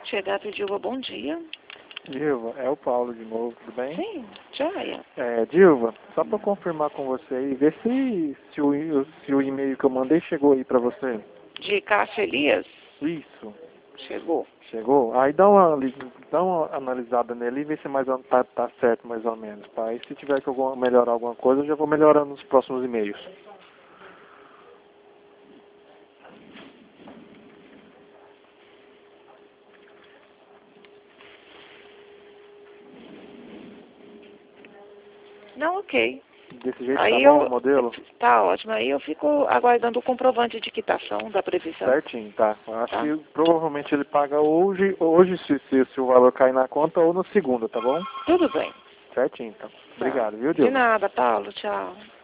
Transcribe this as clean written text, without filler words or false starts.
Chegato Dilva, bom dia. Dilva, é o Paulo de novo, tudo bem? Sim, joia. Dilva, só para confirmar com você aí, vê se o e-mail que eu mandei chegou aí para você. De Cássio Elias? Isso. Chegou. Chegou? Aí dá uma analisada nele e vê se tá certo mais ou menos, tá? E se tiver que melhorar alguma coisa, eu já vou melhorando nos próximos e-mails. Não, ok. Desse jeito Aí tá bom o modelo? Tá ótimo. Aí eu fico aguardando o comprovante de quitação da previsão. Certinho, tá. Eu acho Tá. que provavelmente ele paga hoje se o valor cair na conta ou no segundo, tá bom? Tudo bem. Certinho, então. Tá. Obrigado, viu, De Dilva? nada, Paulo. Tchau.